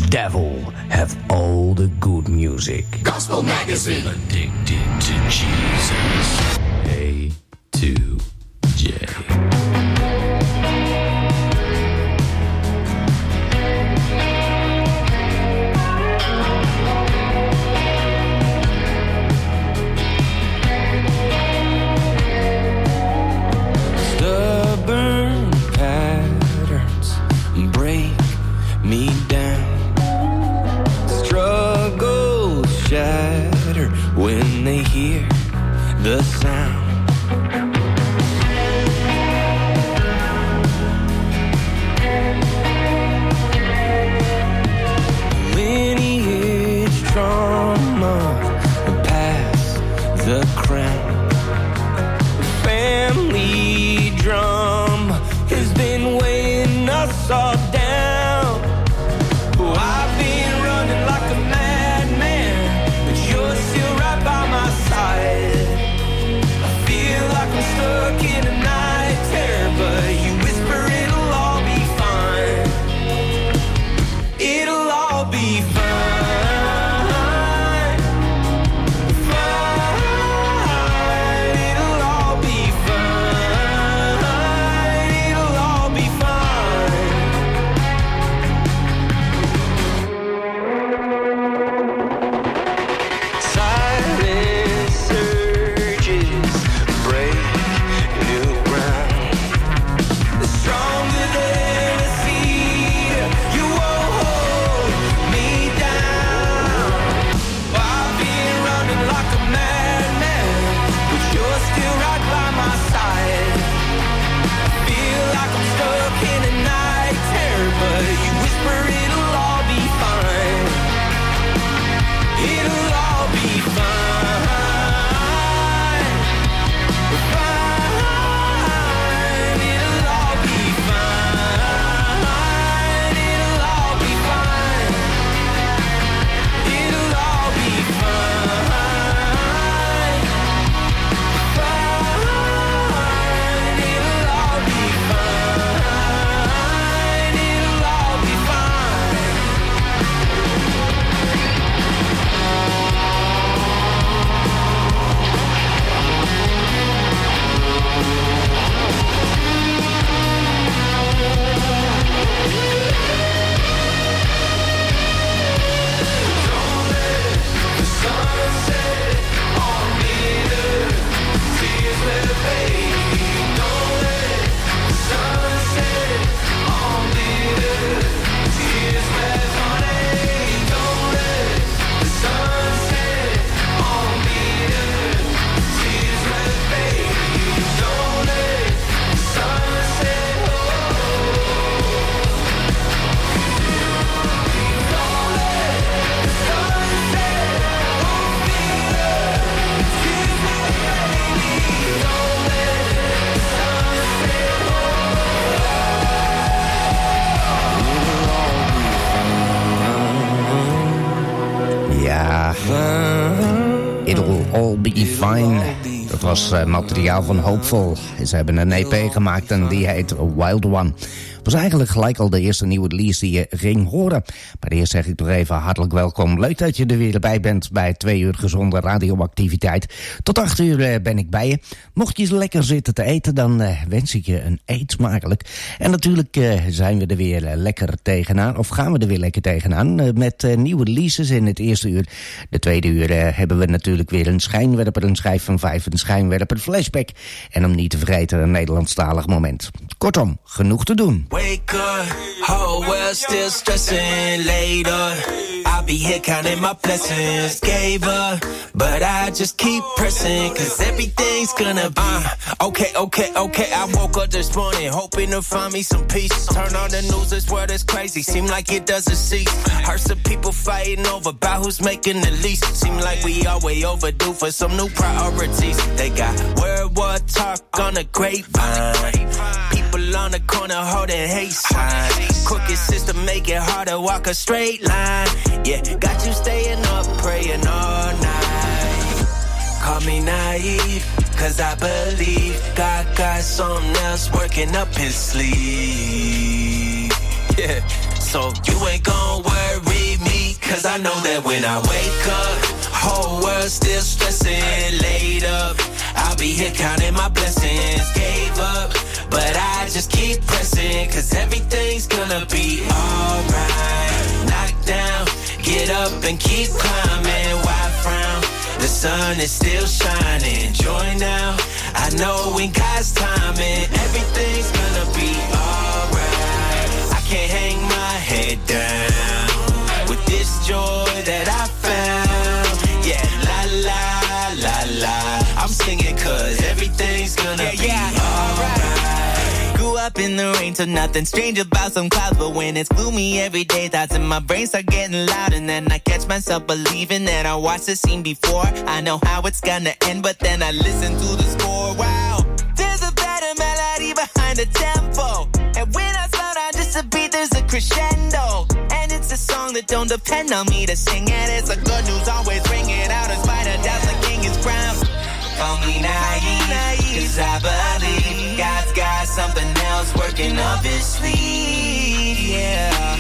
devil have all the good music. Gospel Magazine. Addicted to Jesus. A to J. Stubborn patterns break me down. Struggles shatter when they hear the sound. Lineage trauma pass the crown. Family drum has been weighing us all down. Oh, I've been running like a madman, but you're still right by my side. I feel like I'm stuck in a night terror, but you whisper it'll all be fine. It'll all be fine. It'll all be fine. Dat was materiaal van Hopeful. Ze hebben een EP gemaakt en die heet Wild One. Het was eigenlijk gelijk al de eerste nieuwe release die je ging horen. Maar eerst zeg ik nog even hartelijk welkom. Leuk dat je er weer bij bent bij 2 uur gezonde radioactiviteit. Tot 8 uur ben ik bij je. Mocht je lekker zitten te eten, dan wens ik je een eet smakelijk. En natuurlijk zijn we er weer lekker tegenaan. Of gaan we er weer lekker tegenaan. Met nieuwe releases in het eerste uur. De tweede uur hebben we natuurlijk weer een schijnwerper, een schijf van 5, een schijnwerper, flashback. En om niet te vergeten een Nederlandstalig moment. Kortom, genoeg te doen. Wake up, whole world still stressing later. I'll be here counting my blessings. Gave up, but I just keep pressing, cause everything's gonna be okay. I woke up this morning hoping to find me some peace. Turn on the news, this world is crazy, seem like it doesn't cease. Heard some people fighting over about who's making the least. Seem like we are way overdue for some new priorities. They got World War talk on the grapevine. People on the corner holding hate signs. Crooked system make it hard to walk a straight line. Yeah, got you staying up, praying all night. Call me naive, cause I believe God got something else working up his sleeve. Yeah, so you ain't gon' worry Cause I know that when I wake up, whole world still stressing. Laid up, I'll be here counting my blessings. Gave up, but I just keep pressing. Cause everything's gonna be alright. Knock down, get up and keep climbing. Why frown? The sun is still shining. Joy now, I know in God's timing, everything's gonna be alright. I can't hang my head down with this joy that I found. Yeah, la la la la, I'm singing cause everything's gonna be alright. Grew up in the rain, so nothing strange about some clouds. But when it's gloomy every day, thoughts in my brain start getting loud. And then I catch myself believing that I watched the scene before. I know how it's gonna end, but then I listen to the score. Wow, there's a better melody behind the tempo. And when I slow down just a beat, there's a crescendo. And it's a song that don't depend on me to sing. And it's a good news always ringing out in spite of doubts, the king is crowned. Only naive, cause I believe God's got something else working up his sleeve, yeah.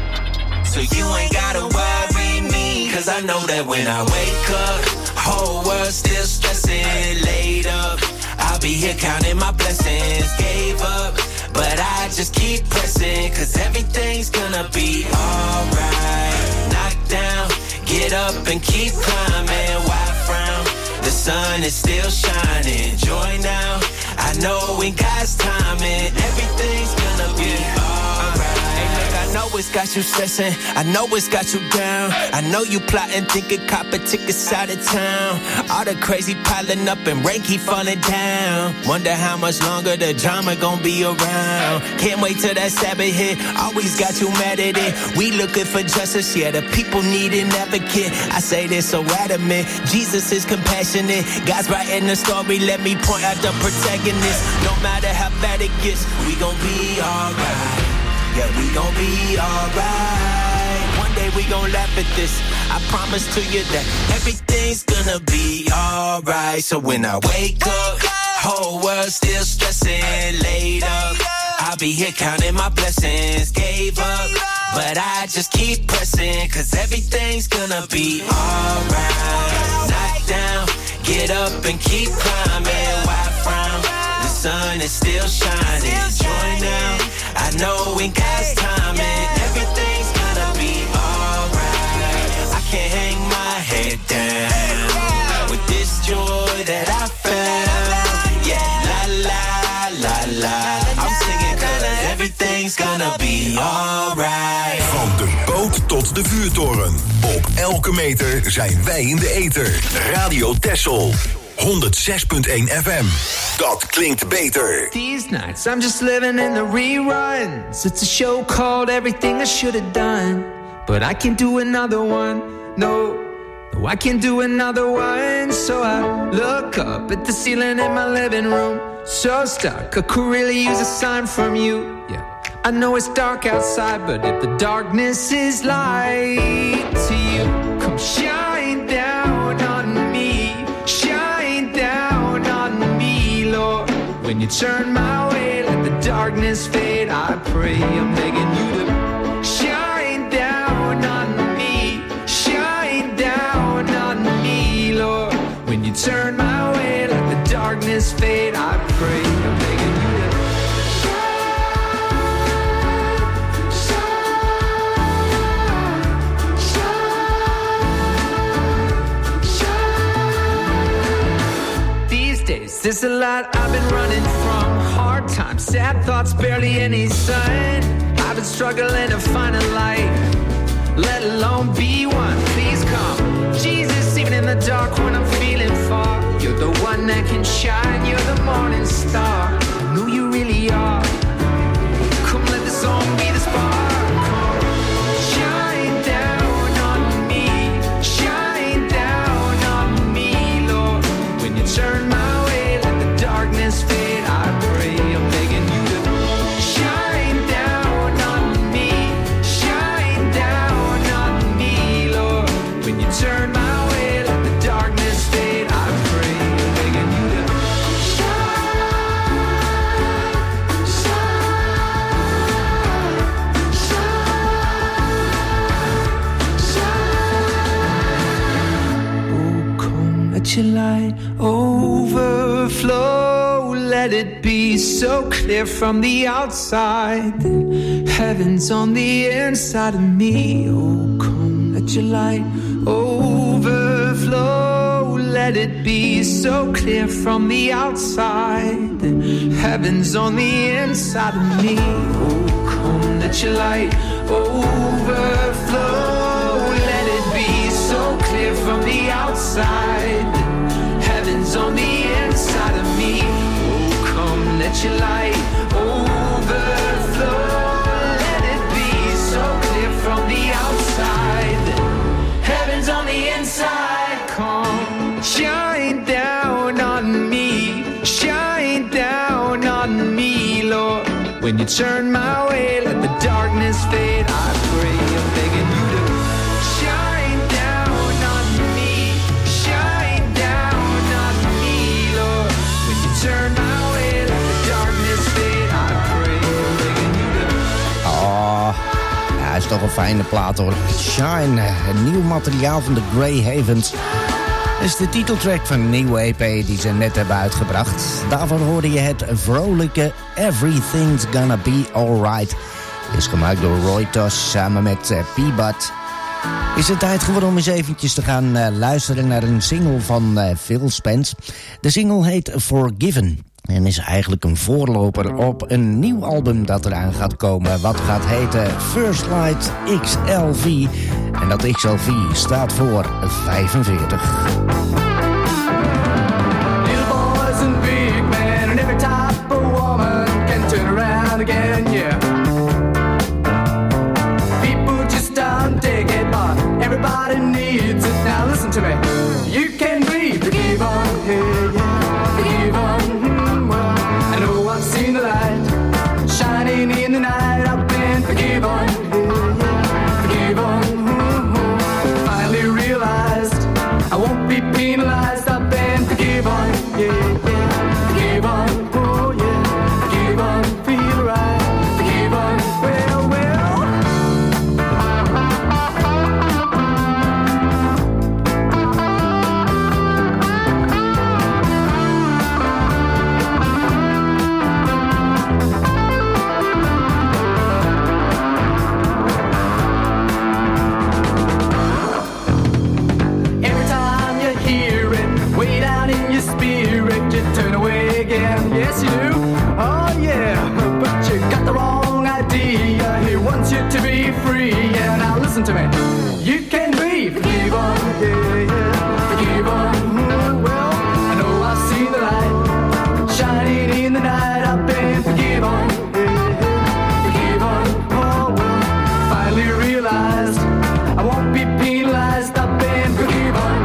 So you ain't gotta worry me, cause I know that when I wake up, whole world still stressing. Laid up, I'll be here counting my blessings. Gave up, but I just keep pressing. Cause everything's gonna be alright. Knock down, get up and keep climbing. Why frown? The sun is still shining. Joy now, I know in God's timing, everything's gonna be alright. Hey, look, I know it's got you stressing, I know it's got you down. I know you plotting, thinking copper tickets out of town. All the crazy piling up and rain keep falling down. Wonder how much longer the drama gon' be around. Can't wait till that Sabbath hit, always got you mad at it. We looking for justice, yeah, the people need an advocate. I say this so adamant, Jesus is compassionate. God's writing the story, let me point out the protagonist. No matter how bad it gets, we gon' be alright. Yeah, we gon' be alright. One day we gon' laugh at this. I promise to you that everything's gonna be alright. So when I wake up, whole world still stressing. Laid up, I'll be here counting my blessings. Gave up, but I just keep pressing. Cause everything's gonna be alright. Knock down, get up and keep climbing. Why frown? The sun is still shining. Joy now, I know in God's timing, everything's gonna be alright. I can't hang my head down with this joy that I found. Yeah, la la la la, I'm singing cause everything's gonna be alright. Van de boot tot de vuurtoren. Op elke meter zijn wij in de ether. Radio Texel. 106.1 FM. Dat klinkt beter. These nights I'm just living in the reruns. It's a show called Everything I Should Have Done. But I can't do another one. No, I can't do another one. So I look up at the ceiling in my living room. So stuck, I could really use a sign from you. Yeah, I know it's dark outside, but if the darkness is light to you, come shine down on me. Shine down on me, Lord. When you turn my way, let the darkness fade. I pray, I'm begging you to shine down on me. Shine down on me, Lord. When you turn my way, let the darkness fade. I pray, I'm begging you to there's a lot I've been running from. Hard times, sad thoughts, barely any sun. I've been struggling to find a light, let alone be one. Please come, Jesus, even in the dark when I'm feeling far. You're the one that can shine, you're the morning star. Who you really are. Come, let the song be the spark. Come, shine down on me. Shine down on me, Lord. When you turn my darkness fade, I pray, I'm begging you to shine down on me. Shine down on me, Lord. When you turn my way, let the darkness fade. I pray, I'm begging you to shine. light overflow. Let it be so clear from the outside that heaven's on the inside of me. Oh, come, let your light overflow. Let it be so clear from the outside that heaven's on the inside of me. Oh, come, let your light overflow. Let it be so clear from the outside that heaven's on the inside of me. Oh, come, let your light overflow. Let it be so clear from the outside that heaven's on the inside. Come, shine down on me, shine down on me, Lord. When you turn my way, let the darkness fade. I pray, I'm begging you to shine down on me, shine down on me, Lord. When you turn my way, let the darkness fade. I pray, I'm begging you to. Oh, ja, is toch een fijne plaat hoor. Shine, een nieuw materiaal van de Grey Havens. Dat is de titeltrack van een nieuwe EP die ze net hebben uitgebracht. Daarvoor hoorde je het vrolijke Everything's Gonna Be Alright. Is gemaakt door Roy Tosh samen met P-Bud. Is het tijd geworden om eens eventjes te gaan luisteren naar een single van Phil Spence. De single heet Forgiven. En is eigenlijk een voorloper op een nieuw album dat eraan gaat komen. Wat gaat heten First Light XLV. En dat XLV staat voor 45. Little boys and big men and every type of woman can turn around again, yeah. People just don't take it, but everybody needs it. Now listen to me. You can be forgiven, yeah, yeah, forgiven. I know I've seen the light shining in the night. I've been forgiven, forgiven. Finally realized I won't be penalized. I've been forgiven, yeah, yeah, forgiven. Oh yeah, forgiven. Feel right, forgiven. Well, well. Yes, you do. Oh, yeah. But you got the wrong idea. He wants you to be free. Yeah, now listen to me. You can be forgiven. Yeah, yeah. Forgiven. Well, I know I've seen the light shining in the night. I've been forgiven. Yeah, forgiven. Oh, well, finally realized I won't be penalized. I've been forgiven.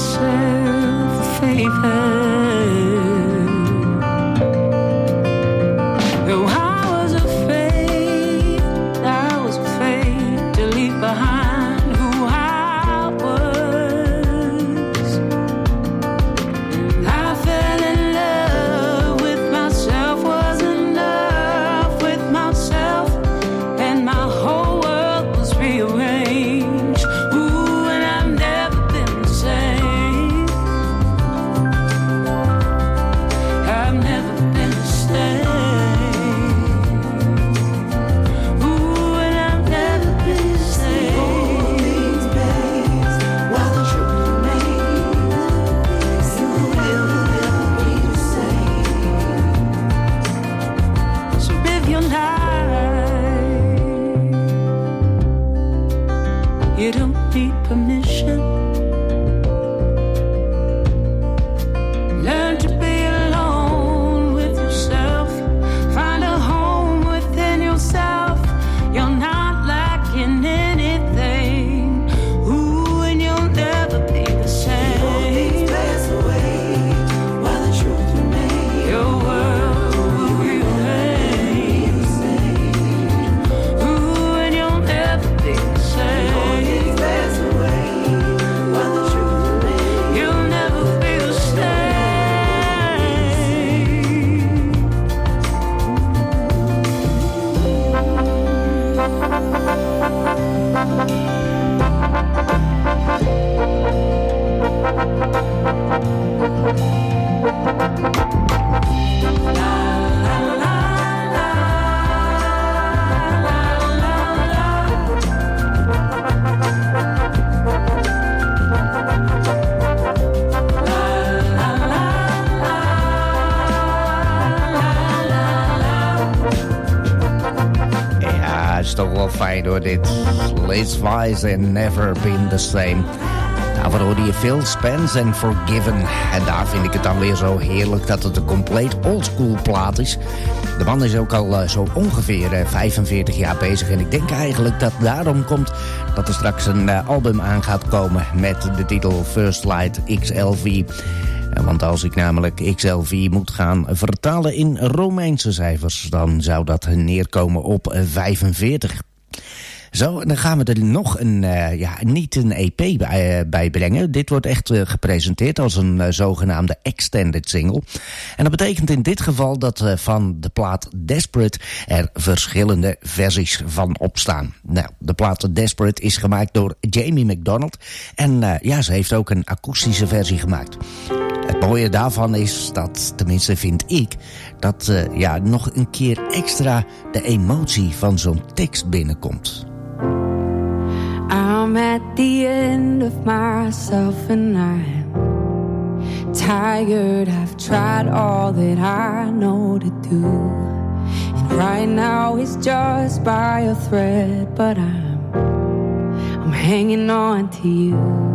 myself a favor. Though I was afraid to leave behind who I was. I fell in love with myself, was in love with myself, and my whole world was rearranged. Ooh, and I've never been the same. I've never been the same. Ooh, and I've never been the same. All these days, while the truth remains, you will never be the same. So live your life. You don't need permission. Learn to be alone with yourself. Find a home within yourself. You're not lacking anything. Ooh, and you'll never be the same. All these pass away while the truth remains. Your world will remain. Ooh, and you'll never be the same. All these pass away while the truth remains. You'll never be the same. Ja, is toch wel fijn hoor dit. Liz Wise en Never Been the Same. Daarvoor hoorde je Phil Spence en Forgiven. En daar vind ik het dan weer zo heerlijk dat het een compleet oldschool plaat is. De man is ook al zo ongeveer 45 jaar bezig. En ik denk eigenlijk dat daarom komt dat er straks een album aan gaat komen met de titel First Light XLV. Want als ik namelijk XLV moet gaan vertalen in Romeinse cijfers, dan zou dat neerkomen op 45. Zo, dan gaan we er nog niet een EP bij brengen. Dit wordt echt gepresenteerd als een zogenaamde extended single. En dat betekent in dit geval dat van de plaat Desperate er verschillende versies van opstaan. Nou, de plaat Desperate is gemaakt door Jamie McDonald. En ze heeft ook een akoestische versie gemaakt. Het mooie daarvan is dat, tenminste vind ik, dat nog een keer extra de emotie van zo'n tekst binnenkomt. I'm at the end of myself and I'm tired. I've tried all that I know to do, and right now it's just by a thread, but I'm hanging on to you.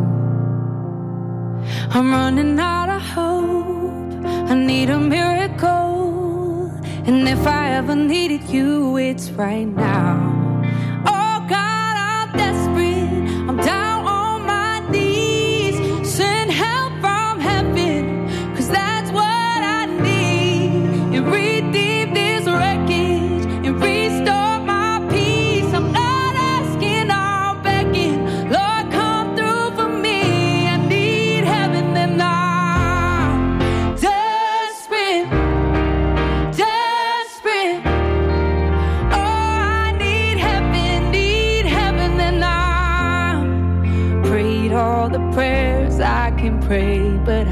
I'm running out of hope. I need a miracle, and if I ever needed you, it's right now. Oh God, I'm desperate. I'm down on my knees. Send help from heaven, 'cause that's what I need. You redeem this wreckage and restore my peace. I'm not asking, I'm begging. Lord, come through for me. I need heaven and I'm desperate, desperate. Oh, I need heaven and I'm prayed all the prayers I can pray, but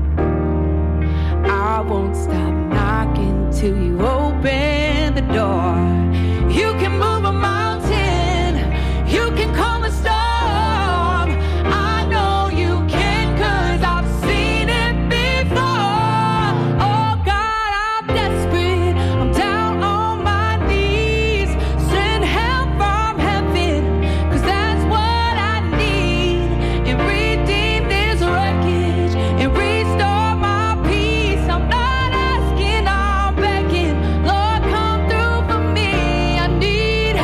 I won't stop knocking till you open the door. You can move a mountain, you can calm a storm. I know you can, 'cause I've seen it before. Oh God, I'm desperate. I'm down on my knees. Send help from heaven, 'cause that's what I need. And redeem this wreckage and restore my peace. I'm not asking, I'm begging. Lord, come through for me. I need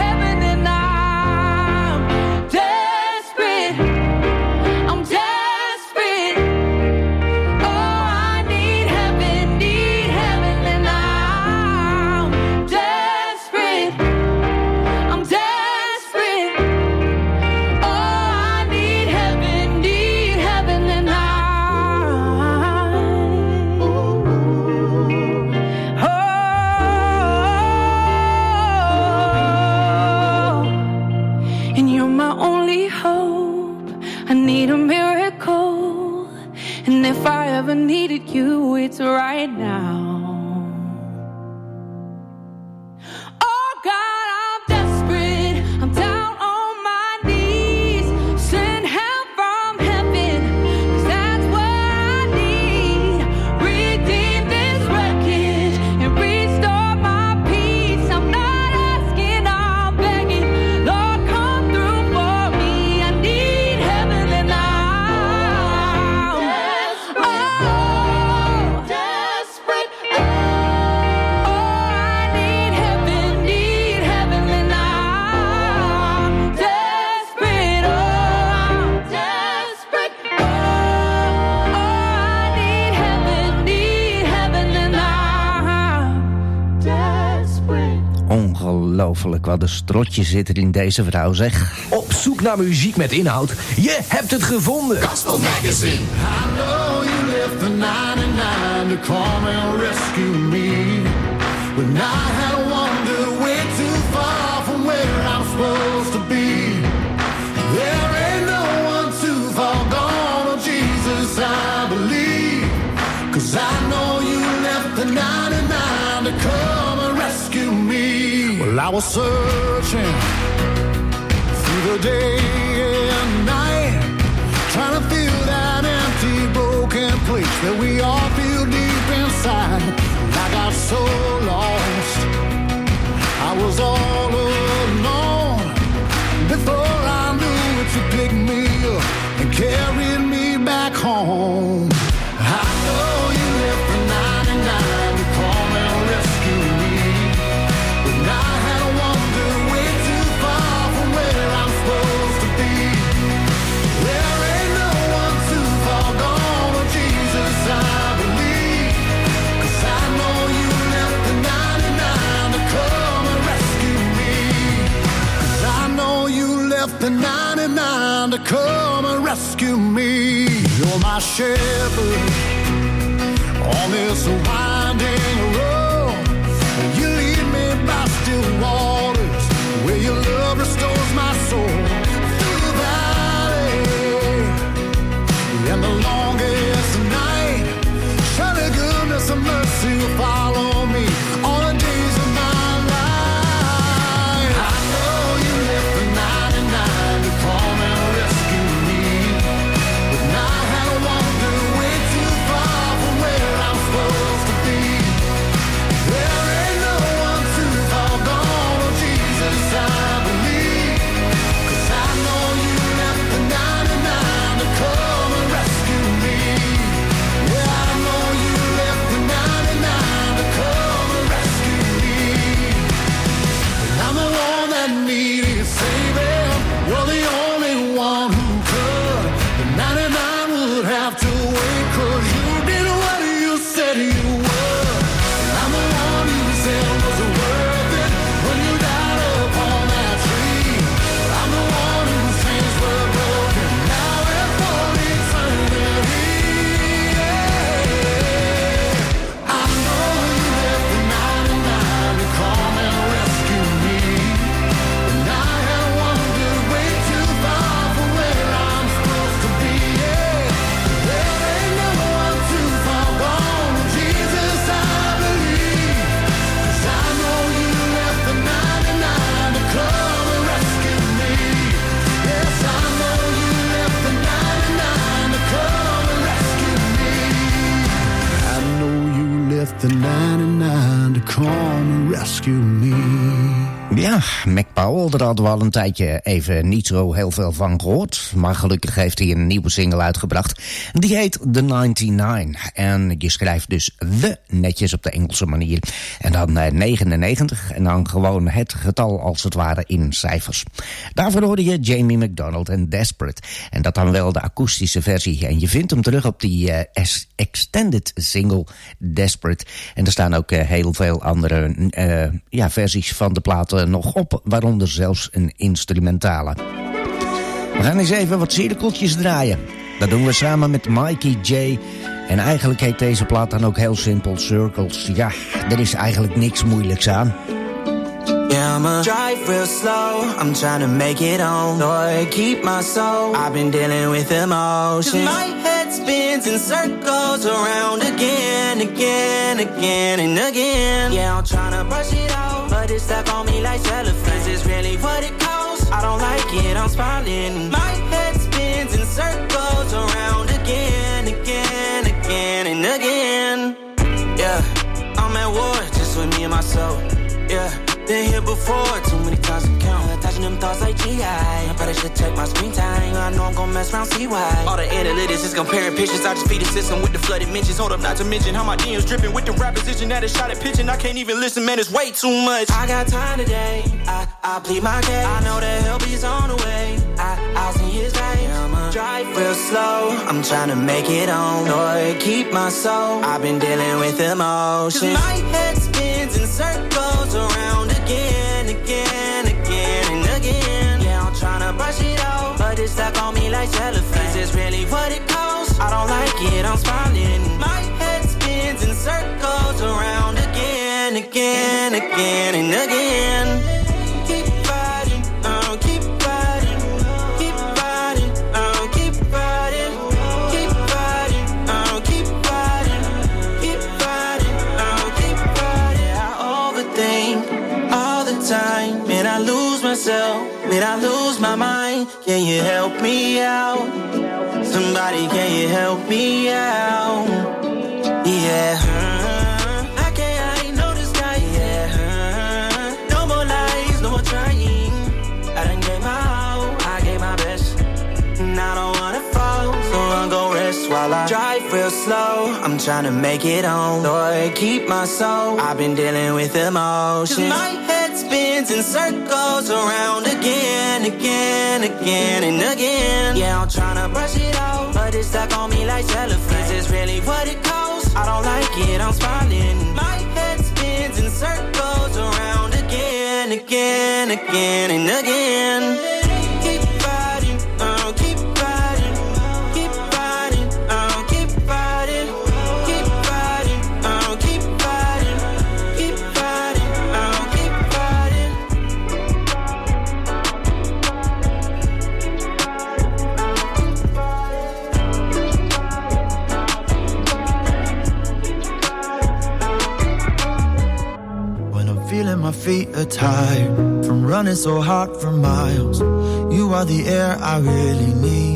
hope, I need a miracle. And if I ever needed you, it's right now. Oh God, I'm desperate, I'm down on my knees. Send help from heaven, 'cause that's what I need. Redeem this wreckage and restore my peace. I'm not asking, I'm begging. Lord, come through for me. I need heaven and now. Desperate. Oh, I need heaven and now. Desperate. Oh, I'm desperate. Oh, I need heaven and now. Desperate. Ongelooflijk, wat een strotje zit er in deze vrouw, zeg. Op zoek naar muziek met inhoud? Je hebt het gevonden. Gospel Magazine. I know you left the 99 to come and rescue me. When I had wandered way too far from where I'm supposed to be. There ain't no one too far gone, oh Jesus, I believe. 'Cause I know you left the 99 to come and rescue me. Well, I was searching through the day and night, trying to fill that empty, broken place that we all feel deep inside. And I got so lost, I was all alone. Before I knew it, you picked me up and carried me back home. I know you left the 99 to come and rescue me. When I had wandered way too far from where I'm supposed to be. There ain't no one too far gone, oh Jesus, I believe. 'Cause I know you left the 99 to come and rescue me. 'Cause I know you left the 99 to come and rescue me. You're my shepherd on this winding road. You lead me by still waters, where your love restores my soul. Through the valley and the longest night, surely goodness and mercy will follow me all the days of my life. I know you left the 99 to come and rescue me. When I had wandered way too far from where I'm supposed to be. There ain't no one too far gone, oh Jesus, I believe. 'Cause I know you left the 99 to come and rescue me. Yeah, I know you left the 99 to come and rescue me. And I'm the one that needed saving. You're the only one who could. The 99 would have to wait, 'cause you did what you said you would. And I'm the one you said was worth it when you died upon that tree. I'm the one whose chains were broken, now and for eternity. Yeah. I know you left the 99 to come and rescue me. And I had wandered way too far from where I'm supposed to be. Yeah. There ain't no one too far gone, Jesus, I believe. 'Cause I know you left the 99 to come and rescue me. Yes, I know you left the 99 to come and rescue me. I know you left the 99 to come and rescue me. Ja, Mac Powell, daar hadden we al een tijdje even niet zo heel veel van gehoord. Maar gelukkig heeft hij een nieuwe single uitgebracht. Die heet The 99. En je schrijft dus the netjes op de Engelse manier. En dan 99 en dan gewoon het getal als het ware in cijfers. Daarvoor hoorde je Jamie McDonald en Desperate. En dat dan wel de akoestische versie. En je vindt hem terug op die extended single Desperate. En er staan ook heel veel andere versies van de platen nog op, waaronder zelfs een instrumentale. We gaan eens even wat cirkeltjes draaien. Dat doen we samen met Mikey J. En eigenlijk heet deze plaat dan ook heel simpel Circles. Ja, er is eigenlijk niks moeilijks aan. Yeah, I'ma drive real slow, I'm trying to make it home. Lord, keep my soul, I've been dealing with emotion. 'Cause my head spins in circles around again, again, again, and again. Yeah, I'm trying to brush it off, but it's stuck on me like cellophane. Is really what it costs? I don't like it, I'm spiraling. My head spins in circles around again, again, again, and again. Yeah, I'm at war just with me and my soul. Yeah, been here before, too many times to count. Attaching them thoughts like G.I. I probably should take my screen time. I know I'm gon' mess around, see why. All the analytics is comparing pictures. I just feed the system with the flooded mentions. Hold up, not to mention how my DMs dripping with the rap position that is shot at pitching. I can't even listen, man, it's way too much. I got time today, I plead my case. I know that help is on the way. I'll see his face. I'ma drive real slow, I'm trying to make it home. Lord, keep my soul, I've been dealing with emotion. 'Cause my head spins in circles around again, again, again, and again. Yeah, I'm trying to brush it off, but it's stuck on me like cellophane. Is this really what it costs? I don't like it, I'm spiraling. My head spins in circles around again, again, again, and again. Keep fighting, keep fighting, keep fighting, keep fighting, keep fighting, keep fighting, keep fighting, keep fighting. I overthink all the time, and I lose myself, and I lose my mind. Can you help me out? Somebody, can you help me out? Yeah. I ain't know this guy. Yeah. No more lies, no more trying. I done gave my all, I gave my best, and I don't wanna fall, so I'm gon' rest while I drive real slow. I'm trying to make it home. Lord, keep my soul, I've been dealing with emotion. 'Cause my head spins in circles around again, again, again, and again. Yeah, I'm trying to brush it off, but it's stuck on me like cellophane. Is this really what it costs? I don't like it, I'm spiraling. My head spins in circles around again, again, again, and again. Keep fighting, keep fighting, keep fighting, keep fighting, keep fighting, keep fighting, keep fighting, keep fighting. When I'm feeling my feet are tired from running so hard for miles, you are the air I really need.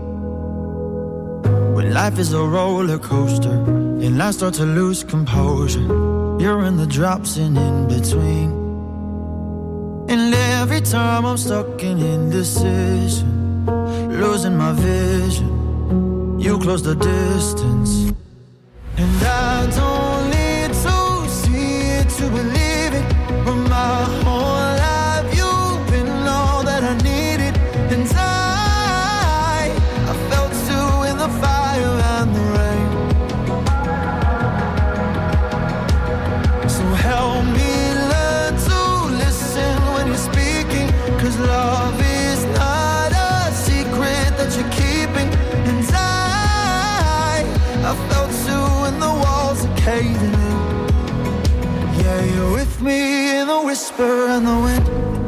When life is a roller coaster and I start to lose composure, you're in the drops and in between. And every time I'm stuck in indecision, losing my vision, you close the distance. And I don't need to see it to believe it, but my whole life you've been all that I needed. And I felt you in the fire and the rain. So help me learn to listen when you're speaking, 'cause love is not a secret that you're keeping. And I felt you in the walls are caving in. Yeah, you're with me in the whisper and the wind.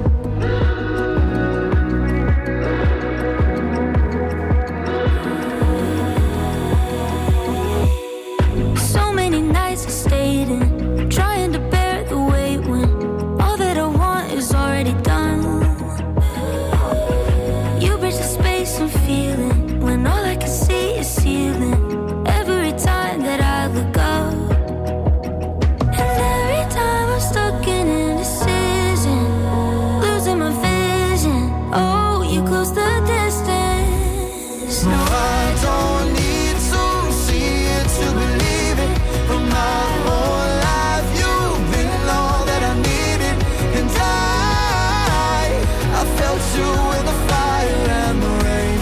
So many nights I stayed in, trying to bear the weight when all that I want is already done. You bridge the space I'm feeling when all I can see is ceiling. Every time that I look up, and every time I'm stuck in indecision, losing my vision. Oh, you close the distance. No, I don't need to see it to believe it, but my whole life you've been all that I needed. And I felt you in the fire and the rain.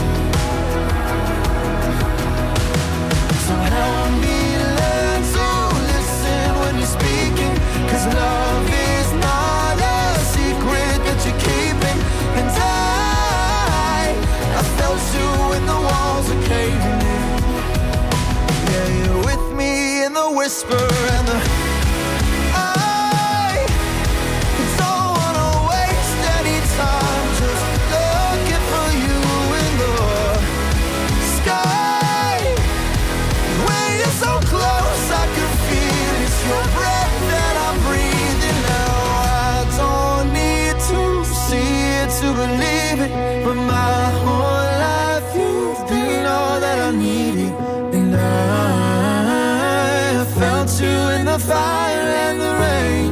So help me learn to listen when you're speaking, 'cause love is not a secret that you're keeping. And I felt you when the walls are caving in. Yeah, you're with me in the whisper and the it's all the fire and the rain.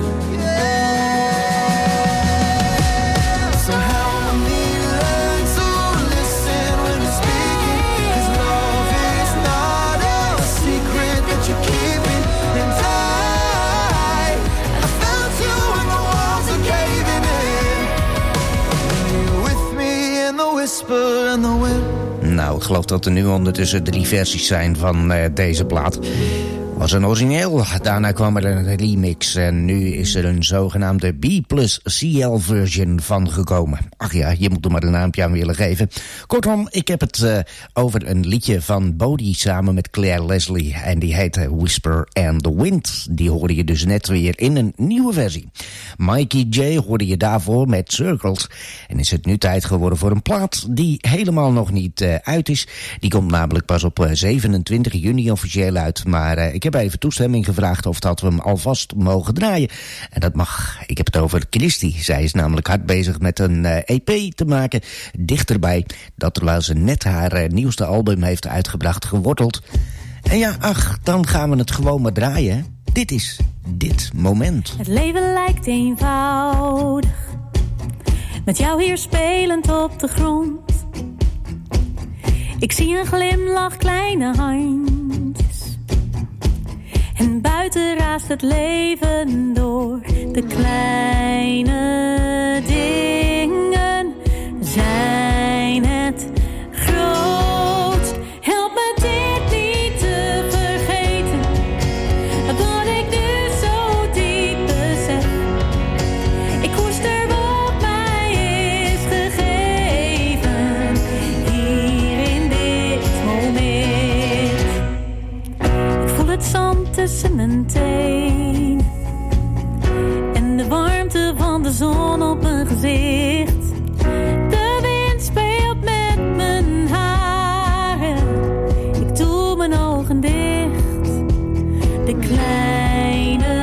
So help me learn to listen when you're speaking, 'cause love is not a secret that you're keeping. And I found you when the walls are caving in. You're with me in the whisper and the wind. Nou, ik geloof dat er nu ondertussen 3 versies zijn van deze plaat. Was een origineel, daarna kwam er een remix en nu is er een zogenaamde B+CL version van gekomen. Ach ja, je moet er maar een naampje aan willen geven. Kortom, ik heb het over een liedje van Bodie samen met Claire Leslie en die heet Whisper and the Wind. Die hoorde je dus net weer in een nieuwe versie. Mikey J hoorde je daarvoor met Circles en is het nu tijd geworden voor een plaat die helemaal nog niet uit is. Die komt namelijk pas op 27 juni officieel uit, maar ik heb even toestemming gevraagd of dat we hem alvast mogen draaien. En dat mag. Ik heb het over Christy. Zij is namelijk hard bezig met een EP te maken. Dichterbij dat terwijl ze net haar nieuwste album heeft uitgebracht, Geworteld. En ja, ach, dan gaan we het gewoon maar draaien. Dit is Dit Moment. Het leven lijkt eenvoudig, met jou hier spelend op de grond. Ik zie een glimlach, kleine handjes. En buiten raast het leven door. De kleine dingen zijn het groot. Help me dit niet te vergeten, wat ik nu zo diep besef. Ik koester wat mij is gegeven, hier in dit moment. Ik voel het zand tussen mijn teen en de warmte van de zon op mijn gezicht. De wind speelt met mijn haren, ik doe mijn ogen dicht. De kleine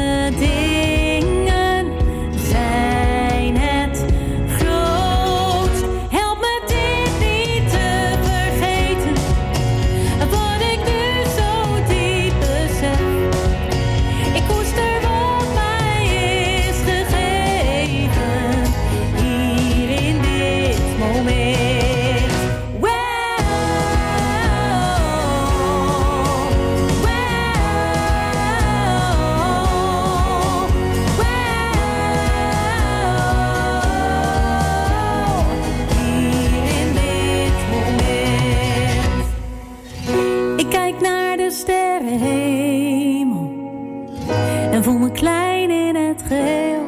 dingen zijn het groot. Help me dit niet te vergeten, wat ik nu zo diep besef. Ik koester wat mij is gegeven, hier in dit moment. Wow, hier in dit moment. Ik kijk naar de sterrenhemel en voel me klein in het geheel.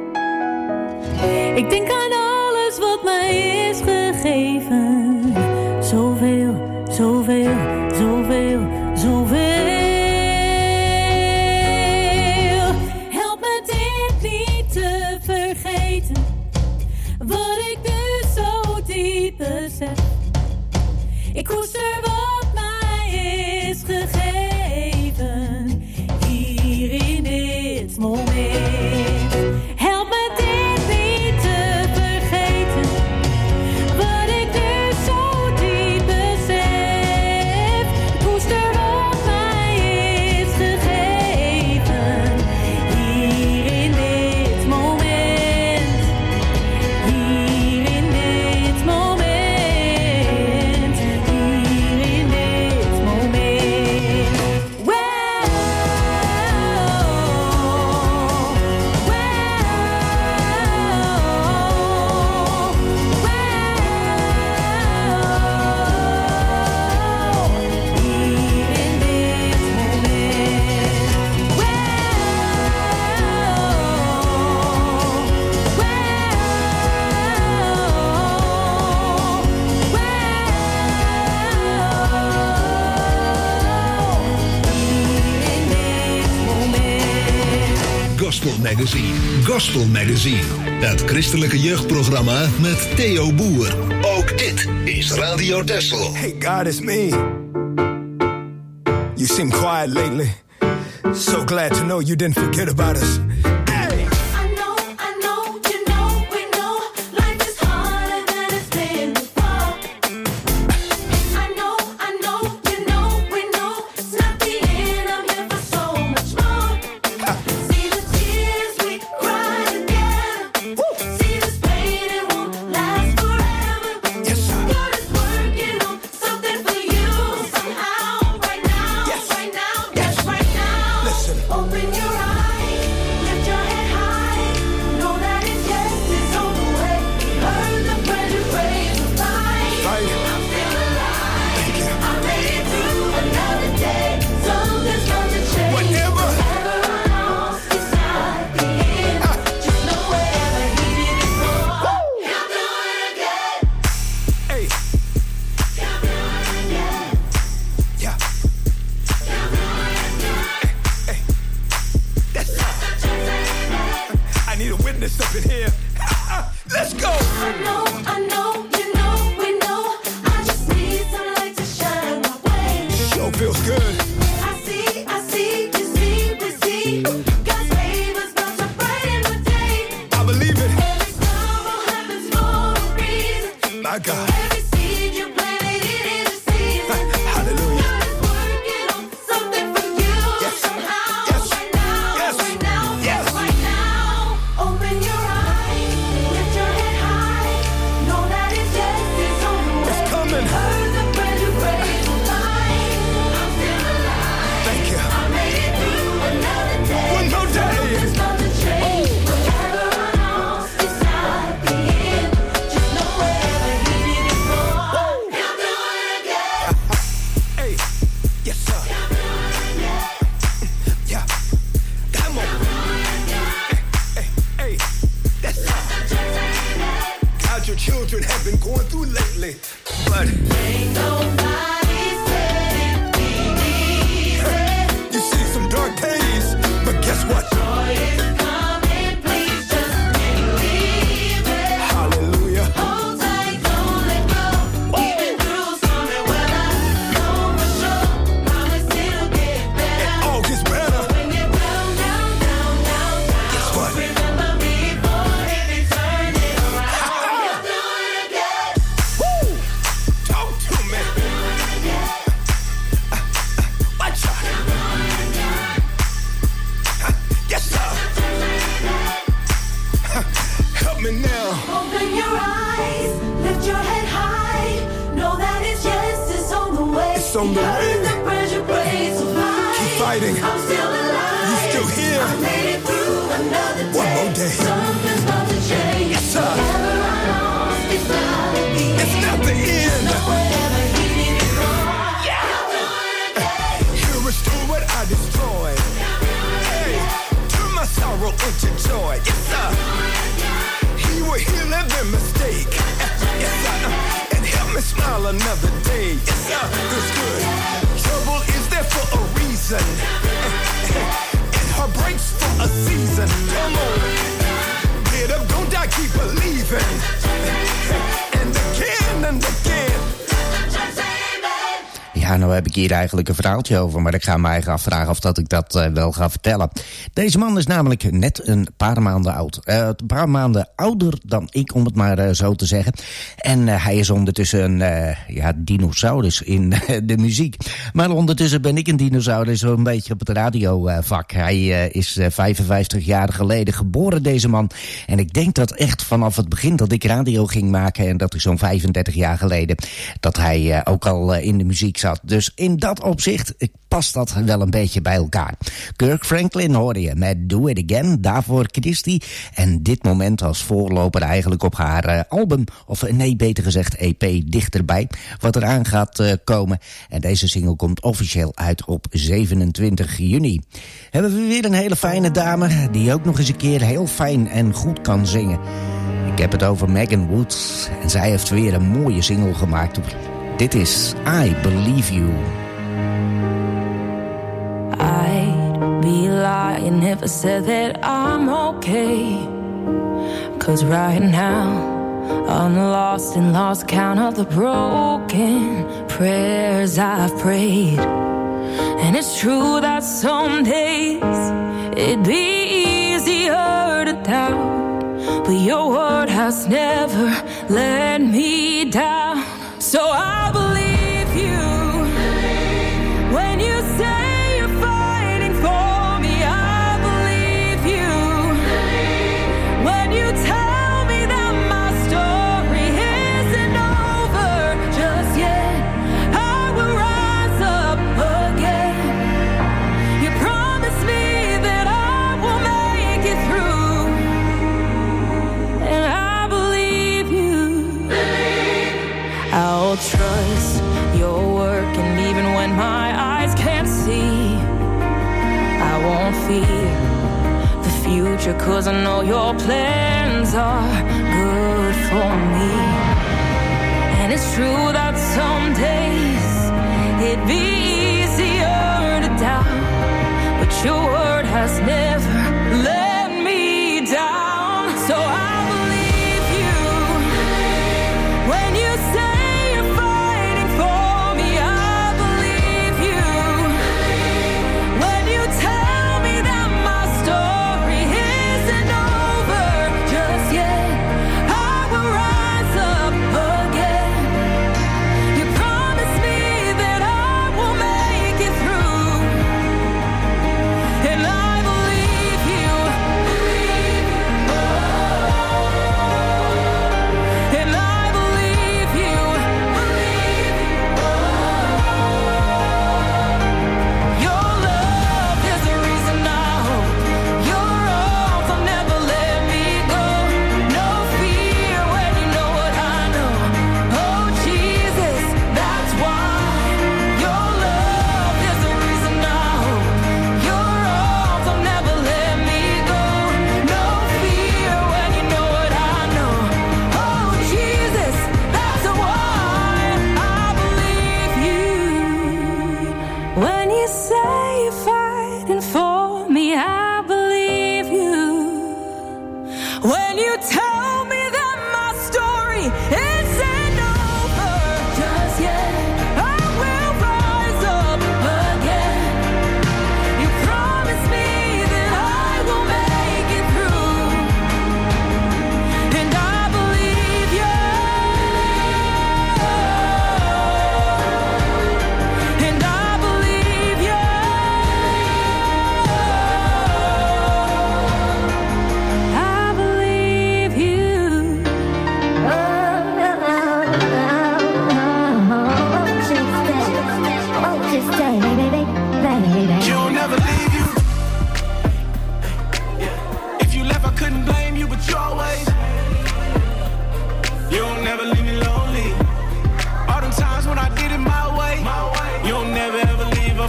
Ik denk aan alles wat mij is gegeven. Zoveel, zoveel, zoveel, zoveel. Help me dit niet te vergeten, wat ik nu zo diep besef. Ik koester wat mij is gegeven, hier in dit moment. Help me dit niet te vergeten, wat ik nu zo diep besef. Ik koester wat mij is gegeven, hier in dit moment. Hier in dit moment. Hier in dit moment. Wow, Gospel Magazine. Het christelijke jeugdprogramma met Theo Boer. Ook dit is Radio Texel. Hey God, it's me. You seem quiet lately. So glad to know you didn't forget about us. madness up in here. Let's go. I know, you know, we know. I just need some light to shine my way. Sure feels good. I see, you see, we see. God's favors about to brighten the day. I believe it. Every sorrow happens for a reason. My God. Every seed you planted, it is a season. Hallelujah. God is working on something for you. Yes. Somehow. Yes. Right now. Yes. Right now. Yes. Right now. Open your eyes. Lift your head high. Know that it's yes, it's on the way. It's coming. Heard the brand new praise will fly. I'm still alive. Thank you. I made it through another day. One more day. Something's about to change. Whatever I lost, it's not the end. Just know wherever he did it wrong, he'll do it again. Hey, yes sir. Yeah, come on. Hey, that's God, your children have been going through lately, but Ain't nobody said it'd be easy. you see some dark days. But guess what? Joy is coming, please just believe it. Hallelujah. Hold tight, don't let go. Even through stormy weather, know for sure. Promise it'll get better. All gets better. When you're down, Guess what? remember me for if you turn it around. He'll do it again. Woo! Talk to me. Watch out. Yes sir. Help me now. Open your eyes, lift your head high. Know that it's yes, it's on the way. It's on the way. Heard the pressure praise will fly. Keep fighting. I'm still alive. You still here. I made it through another day. One more day. Something's about to change. Yes, sir. Whatever I lost, it's not the end. It's not the end. Wherever he did it wrong, he'll do it again. You restore what I destroyed. Hey, turn my sorrow into joy. Yes, sir. He will heal every mistake. Yes, sir. And help me smile another day. Yes, sir. It's good. Trouble is there for a reason. And heartbreaks for a season. Come on. Get up, don't die, keep believing. And again and again. Ja, nou heb ik hier eigenlijk een verhaaltje over, maar ik ga me eigen afvragen of dat ik dat wel ga vertellen. Deze man is namelijk net een paar maanden oud. Een paar maanden ouder dan ik, om het maar zo te zeggen. En hij is ondertussen een dinosaurus in de muziek. Maar ondertussen ben ik een dinosaurus, zo'n beetje op het radiovak. Hij is 55 jaar geleden geboren, deze man. En ik denk dat echt vanaf het begin dat ik radio ging maken, en dat is zo'n 35 jaar geleden, dat hij ook al in de muziek zat. Dus in dat opzicht past dat wel een beetje bij elkaar. Kirk Franklin hoorde je met Do It Again, daarvoor Christy. En dit moment als voorloper eigenlijk op haar album, of nee, beter gezegd EP Dichterbij, wat eraan gaat komen. En deze single komt officieel uit op 27 juni. Hebben we weer een hele fijne dame, die ook nog eens een keer heel fijn en goed kan zingen. Ik heb het over Megan Woods en zij heeft weer een mooie single gemaakt. Dit is I Believe You. I'd be lying if I said that I'm okay. 'Cause right now I'm lost and lost count of the broken prayers I've prayed. And it's true that some days it'd be easier to doubt, but your word has never let me down. So I believe you when you say you're fighting for me. I believe you when you tell me that my story isn't over just yet. I will rise up again. You promised me that I will make it through, and I believe you. I'll trust your work, and even when my eyes can't see, I won't fear the future, 'cause I know your plans are good for me. And it's true that some days it'd be easier to doubt, but your word has never let me down.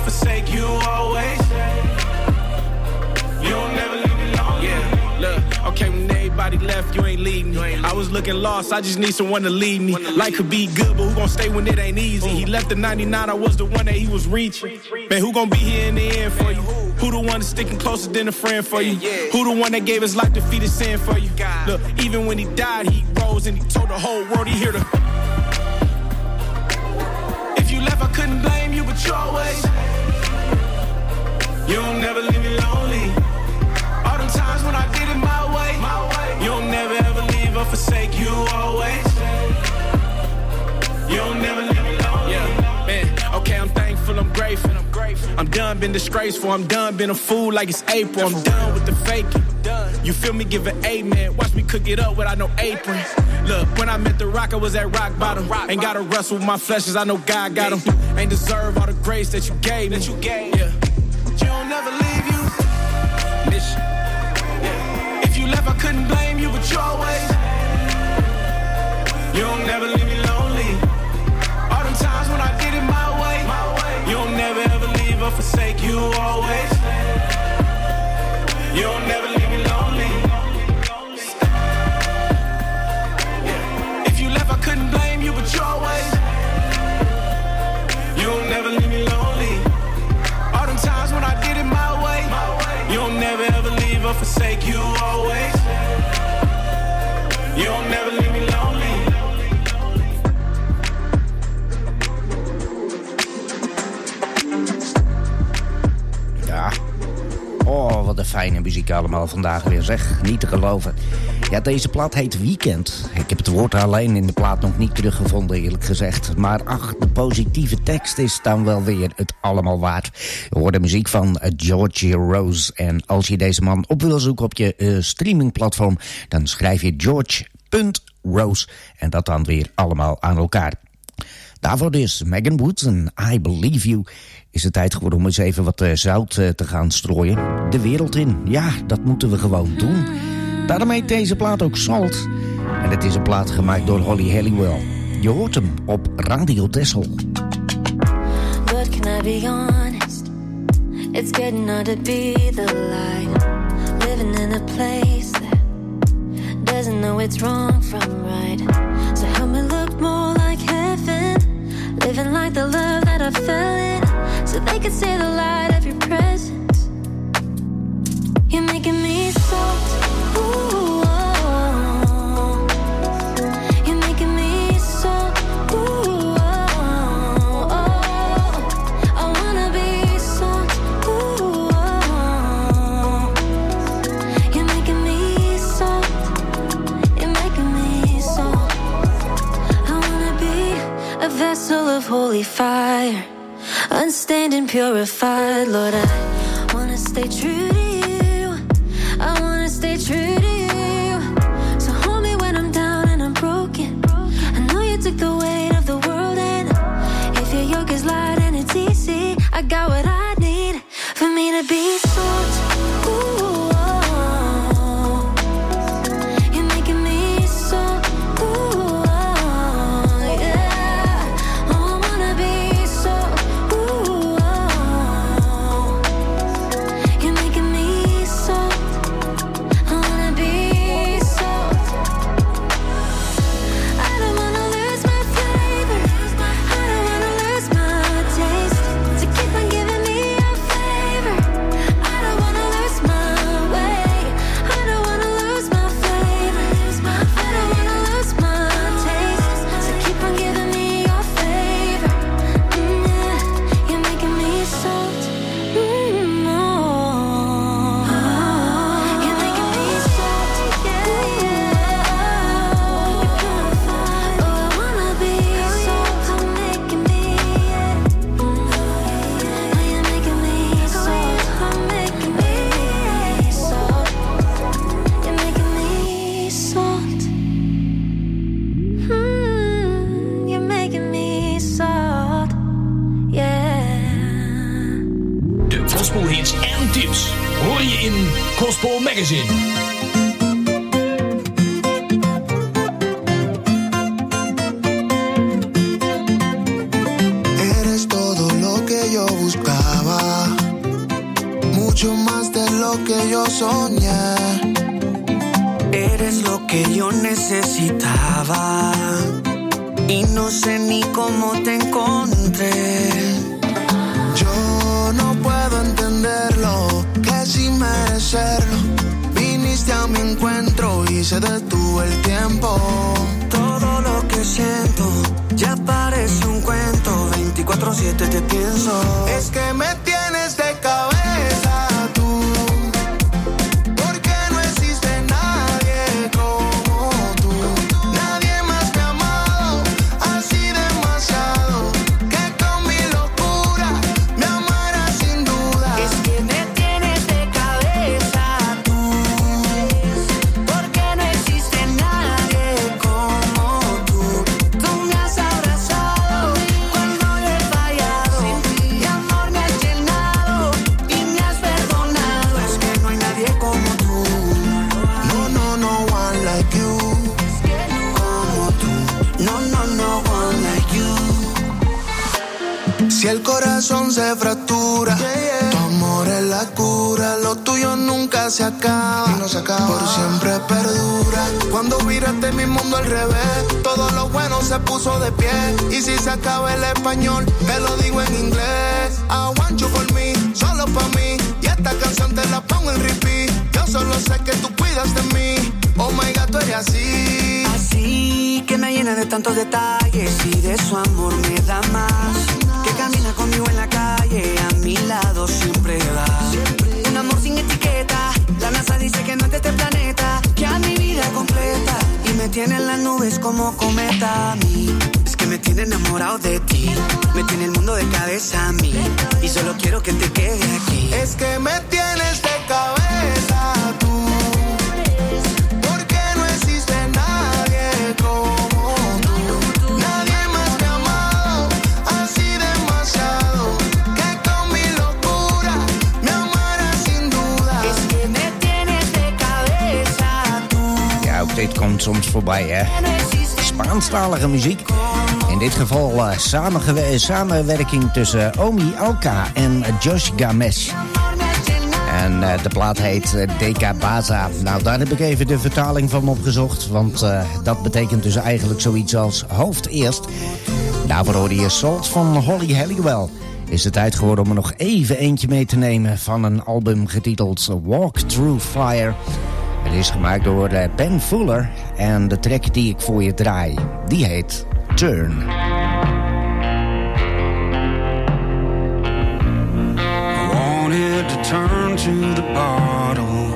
forsake you always. You'll never leave me alone. Yeah, look, okay, when everybody left, you ain't leave me. I was looking lost, I just need someone to lead me. Life could be good, but who gon' stay when it ain't easy? He left the 99, I was the one that he was reaching. Man, who gon' be here in the end for you? Who the one that's sticking closer than a friend for you? Who the one that gave his life to feed his sin for you? Look, even when he died, he rose and he told the whole world he here to. If you left, I couldn't blame you, but you always. You'll never leave me lonely. All them times when I did it my way. You'll never ever leave or forsake you always. You'll never leave me lonely. Yeah, man, okay, I'm thankful, I'm grateful. I'm done, been disgraceful. I'm done, been a fool like it's April. I'm done with the faking. You feel me? Give an amen. Watch me cook it up without no apron. Look, when I met the rock, I was at rock bottom. Ain't gotta wrestle with my flesh, as I know God got him. Ain't deserve all the grace that you gave me. Yeah. You'll never leave you. Mission. Yeah. If you left, I couldn't blame you, but you always. You'll never leave me lonely. All them times when I did it my way. You'll never ever leave or forsake you always. You'll never leave me lonely. Yeah. If you left, I couldn't blame you, but you always. You'll never leave me lonely. All them times when I did it my way. You'll never ever leave or forsake you always. You'll never leave me lonely. Ja. Oh, wat een fijne muziek allemaal vandaag weer, zeg. Niet te geloven. Ja, deze plaat heet Weekend. Ik heb het woord alleen in de plaat nog niet teruggevonden, eerlijk gezegd. Maar ach, de positieve tekst is dan wel weer het allemaal waard. Je hoort de muziek van George Rose. En als je deze man op wil zoeken op je streamingplatform, dan schrijf je George.Rose. En dat dan weer allemaal aan elkaar. Daarvoor dus Megan Woods en I Believe You. Is het tijd geworden om eens even wat zout te gaan strooien. De wereld in, ja, dat moeten we gewoon doen. Daarom heet deze plaat ook Salt. En het is een plaat gemaakt door Holly Halliwell. Je hoort hem op Radio Texel. But can I be honest? It's getting hard to be the light. Living in a place that doesn't know it's wrong from right. So help me look more like heaven. Living like the love that I fell in. So they can see the light of your presence. You're making me salt. Ooh, oh. You're making me salt. Ooh, oh, oh. I wanna be salt. Ooh, oh. You're making me salt. You're making me salt. I wanna be a vessel of holy fire, unstained and purified. Lord, I wanna stay true to you. I wanna stay true to you. So hold me when I'm down and I'm broken. I know you took the weight of the world, and if your yoke is light and it's easy, I got what I need for me to be salt. Ooh, oh. You're making me salt. Ooh, oh, yeah. Oh, I wanna be salt. Ooh, oh. You're making me salt. I wanna be salt. I don't wanna lose my flavor. I don't wanna lose my taste. So keep on giving me your favor. I don't wanna lose my way. I don't wanna lose my flavor. I don't wanna lose my taste. So keep on giving me your favor. Yeah. You're making me salt. Oh. You're making me salt. Yeah, yeah. You're purified. Oh, I wanna be salt. You're making me. Oh, you're making me salt. I'm making me salt. You're making me salt. You're making me salt. Yeah. De gospelhits en tips hoor je in Gospel Magazine. Eres todo lo que yo buscaba. lo que yo soñé. Eres lo que yo necesitaba y no sé ni cómo te encontré. Yo no puedo entenderlo, que sin merecerlo viniste a mi encuentro y se detuvo el tiempo. Todo lo que siento ya parece un cuento, 24/7 te pienso. Es que me tienes de cabeza tú, porque no existe nadie como tú. Nadie más me ha amado así demasiado, que con mi locura me amarás sin duda. Es que me tienes de cabeza tú, porque no existe nadie como tú. Tú me has abrazado cuando yo he fallado, y amor me has llenado y me has perdonado. Es que no hay nadie como tú. No, one like you. Como tú. No, one like you. Si el corazón se fractura, tu amor es la cura. Lo tuyo nunca se acaba, y no se acaba, por siempre perdura. Cuando viraste mi mundo al revés, todo lo bueno se puso de pie. Y si se acaba el español, te lo digo en inglés. I want you for me, solo pa' mí. Y esta canción te la pongo en repeat. Yo solo sé que tú cuidas de mí. Oh my God, tú eres así. Así que me llena de tantos detalles y de su amor me da más. Que camina conmigo en la calle, a mi lado siempre va. Un amor sin etiqueta, la NASA dice que no es de este planeta, que a mi vida completa y me tiene en las nubes como cometa a mí. Es que me tiene enamorado de ti, me tiene el mundo de cabeza a mí y solo quiero que te quede aquí. Es que me tienes de cabeza tú, porque no existe nadie como tú. Nadie más me ha amado así demasiado, que con mi locura me amarás sin duda. Es que me tienes de cabeza tú. Ja, ook dit komt soms voorbij, hè. Spaanstalige muziek. In dit geval samenwerking tussen Omi Alka en Josh Games. En de plaat heet Deca Baza. Nou, daar heb ik even de vertaling van opgezocht. Want dat betekent dus eigenlijk zoiets als hoofd eerst. Daarvoor hoorde je Salt van Holly Halliwell. Is het tijd geworden om er nog even eentje mee te nemen van een album getiteld Walk Through Fire. Het is gemaakt door Ben Fuller. En de track die ik voor je draai, die heet Turn. I wanted to turn to the bottle.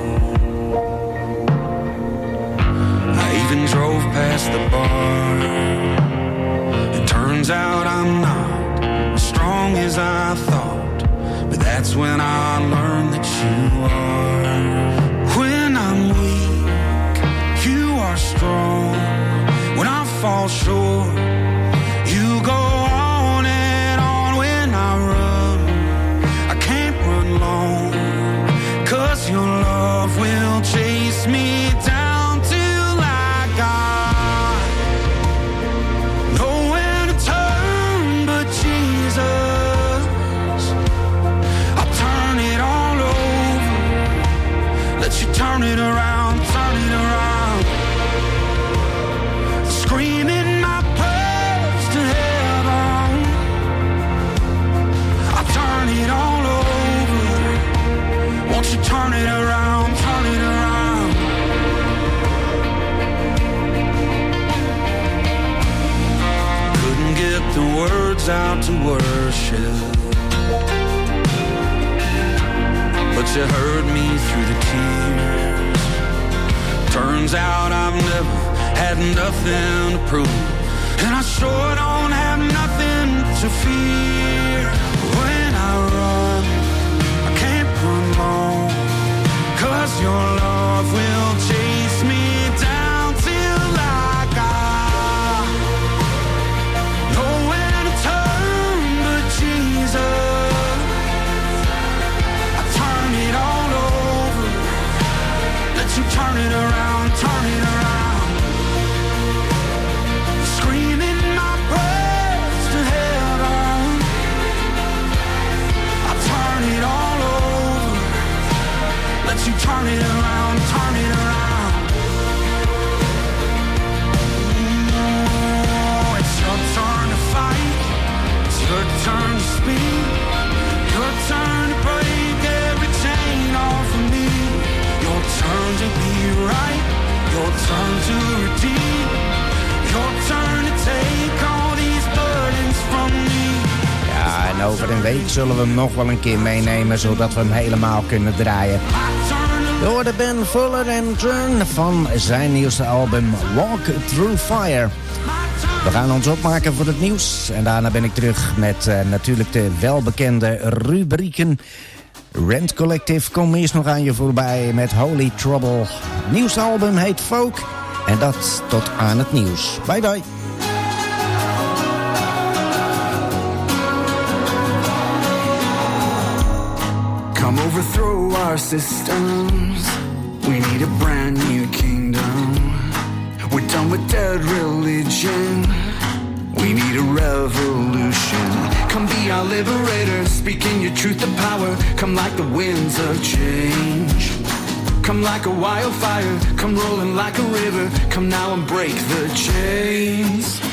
I even drove past the bar. It turns out I'm not as strong as I thought, but that's when I learned that you are. When I'm weak, you are strong. When I fall short, you go on and on. When I run, I can't run long, 'cause your love will chase me down till I got nowhere to turn but Jesus. I'll turn it all over, let you turn it around, turn it around. Screaming my prayers to heaven, I'll turn it all over, won't you turn it around, turn it around. Couldn't get the words out to worship, but you heard me through the tears. Turns out I've never had nothing to prove, and I sure don't have nothing to fear. When I run, I can't run long, 'cause your love will chase me down till I got nowhere to turn but Jesus. I turn it all over, let you turn it around, turn it around. Screaming my prayers to heaven, turn to speak, your turn to break every chain off of me, your turn to be right, your turn to redeem, your turn to take all these burdens from me. Ja, en over een week zullen we hem nog wel een keer meenemen, zodat we hem helemaal kunnen draaien. Door de Ben Fuller en Turn van zijn nieuwste album Walk Through Fire. We gaan ons opmaken voor het nieuws. En daarna ben ik terug met natuurlijk de welbekende rubrieken. Rent Collective komt eerst nog aan je voorbij met Holy Trouble. Het nieuwste album heet Folk. En dat tot aan het nieuws. Bye bye. Come overthrow our systems. We need a brand new kingdom. We're done with dead religion. We need a revolution. Come be our liberator, speaking your truth to power. Come like the winds of change. Come like a wildfire, come rolling like a river. Come now and break the chains.